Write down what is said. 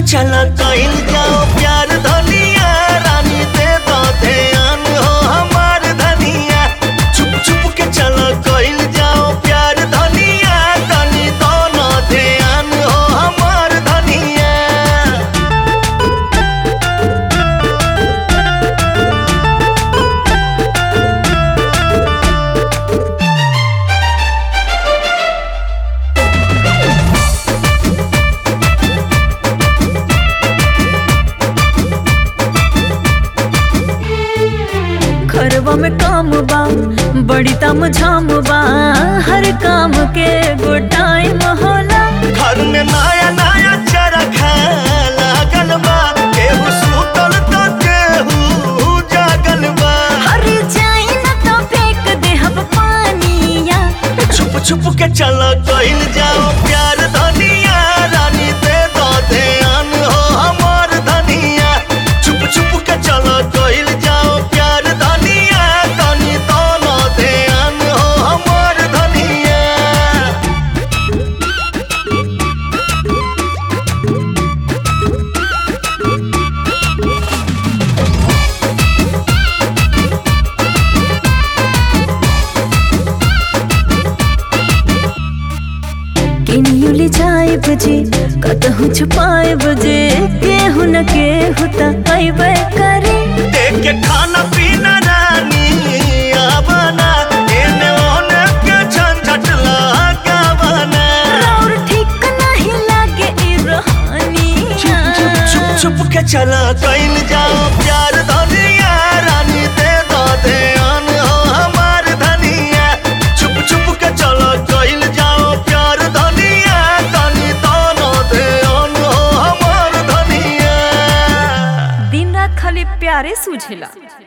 चला कइल जाओ प्यार धनिया रानी दे दो ध्यान हो हमार धनिया चुप चुप के चला कइल जाओ प्यार धनिया तनी दोनों ध्यान हो हमार धनिया। घरवा में काम बा बड़ी तम झाम बा हर काम के गो टाइम होला। घर में नया नया चरखा लागल बा केहू सुतल तो केहू जागल बा। हर जाई न तो फेंक देहब पानिया छुप छुप के चला कइल जाओ प्यार धनिया रानी दे दो ध्यान हो हमार धनिया चुप छुप के चला कइल जाओ प्यार धनिया तनी दोनों ध्यान हो हमार धनिया। केनियो ले जाए बजे कतहु छुपाए बजे केहू न केहू त अइबे करे। देख के खाना पीना रानी आवना एने ओने के झंझट लगावना। और ठीक नहीं लागे ई रोहानिया छुप छुप के चला कइल जाओ प्यार धनिया रानी दे दो ध्यान हो हमार धनिया छुप छुप के चला कइल जाओ प्यार धनिया तनी दोनों ध्यान हो हमार धनिया। दिन रात खाली प्यारे सूझेला।